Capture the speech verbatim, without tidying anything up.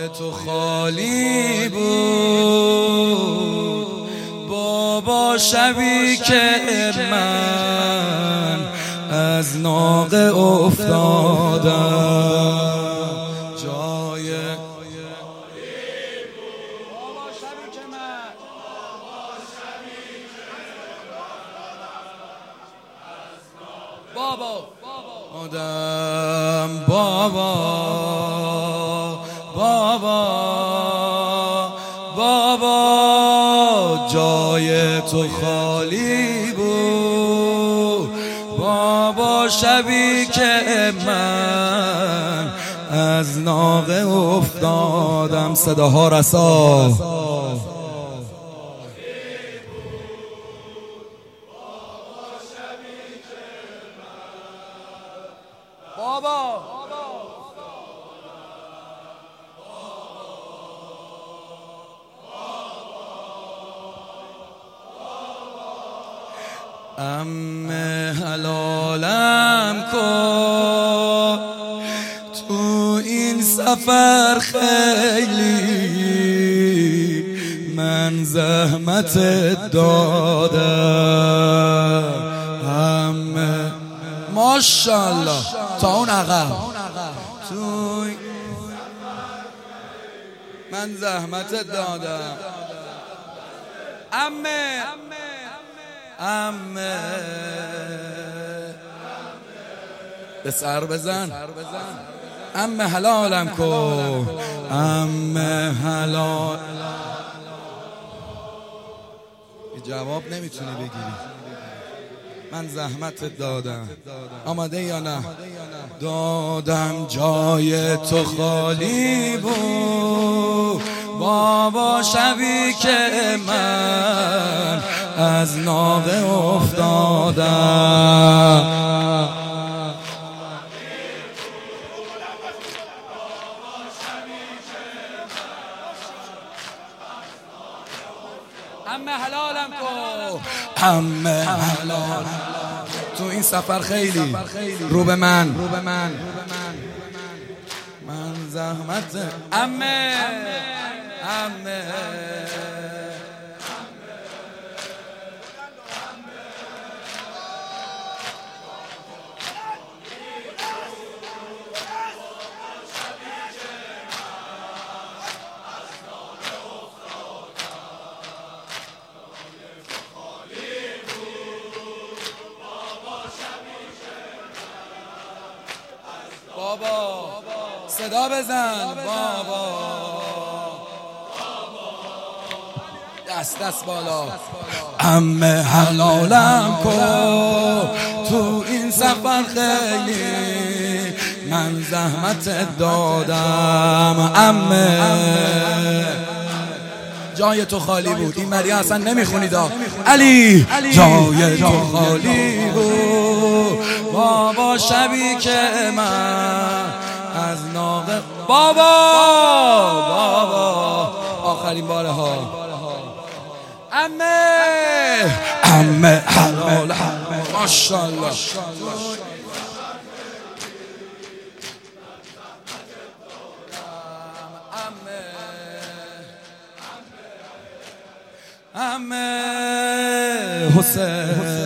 تو خالی بود بابا شبی که من از ناقه افتادم جای بابا آدم بابا بابا بابا جای تو خالی بود بابا شبی که من از ناقه افتادم صداها رسا بابا عمه حلالم کن تو این سفر خیلی من زحمت دادم عمه ماشاءالله تا اون عقب تو من زحمت دادم عمه عمه به سر بزن عمه حلالم کن عمه حلال جواب نمیتونی بگیری من زحمت دادم آماده یا نه دادم جای تو خالی بود بابا شبی که من از ناقه افتادم عمه حلالم کن عمه حلال تو این سفر خیلی رو به من من زحمت عمه عمه بابا صدا بزن بابا دست دست بالا عمه حلالم کن تو این سفر خیلی من زحمت دادم عمه جای تو خالی بود این مریه اصلا نمیخونید علی جای تو خالی بود بابا شبی که من از ناقه بابا بابا آخرین باره ها عمه عمه حلال ماشاءالله عمه حسین